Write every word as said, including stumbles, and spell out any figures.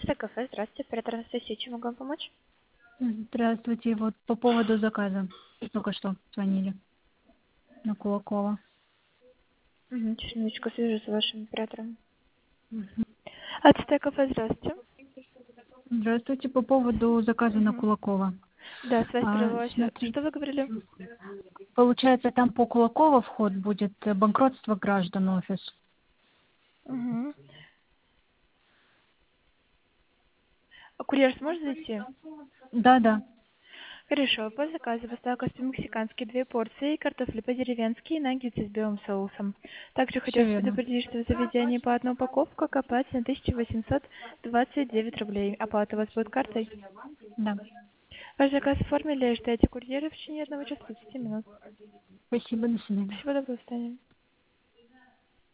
Ацтек-кафе, здравствуйте, оператор Анастасия, чем могу вам помочь? Здравствуйте, вот по поводу заказа. Только что звонили на Кулакова. Угу, сейчас минуточку свяжусь с вашим оператором. Мгм. Ацтек-кафе, здравствуйте. Здравствуйте, по поводу заказа на Угу. Кулакова. Да, связь А, прервалась. смотри, Что вы говорили? получается, там по Кулакова вход будет э, банкротство граждан офис. Угу. А курьер сможет зайти? Да, да, Хорошо, по заказу поставил костюм мексиканский, две порции, картофель по-деревенски и наггетсы с белым соусом. Также все хотелось верно. предупредить, что в заведении по одной упаковке оплате на тысяча восемьсот двадцать девять рублей. Оплата у вас будет картой? Да. Ваш заказ оформили, ждайте курьера в течение одного часа тридцати минут. Спасибо, до свидания. Всего доброго, до свидания.